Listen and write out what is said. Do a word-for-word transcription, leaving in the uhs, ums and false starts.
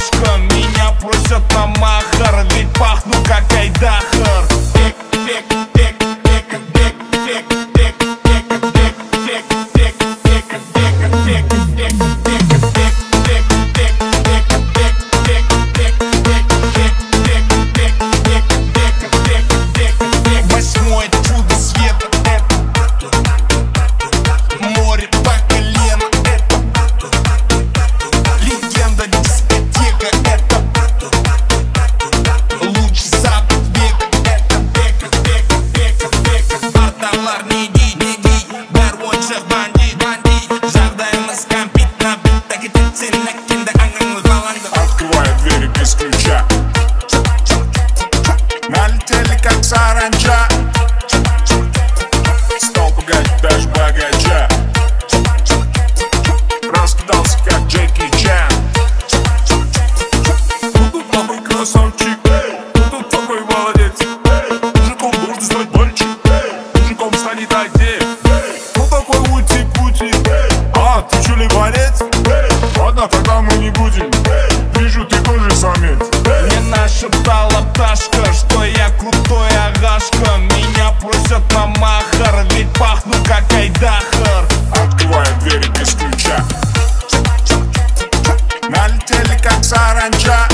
агашка. Меня просят на махар, ведь пахну как айдахар. Восьмое чудо света — это море по колено, это легенда дискотека, это лучший запад века, это века, века, века, века. Арталар не ди, не ди, бервончик бандит, бандит. Жағдайымыз компит на бит, таки тетсен әккенді аңыңыз баланды. Открываю двери без ключа, налетели как саранча. Стал пугать даже богача, раскидался как Джеки Чан. Ну тут такой красавчик, ну тут такой молодец. Мужиком должен стать мальчик, мужиком станет отдельно. Ну такой ути-пути, а ты чё ли борец? Ладно, тогда мы не будем, вижу, ты тоже самец. Мне нашептала пташка, что я крутой агашка. Меня просят на махар, ведь пахну как айдахар. Открываю двери без ключа, налетели как саранча.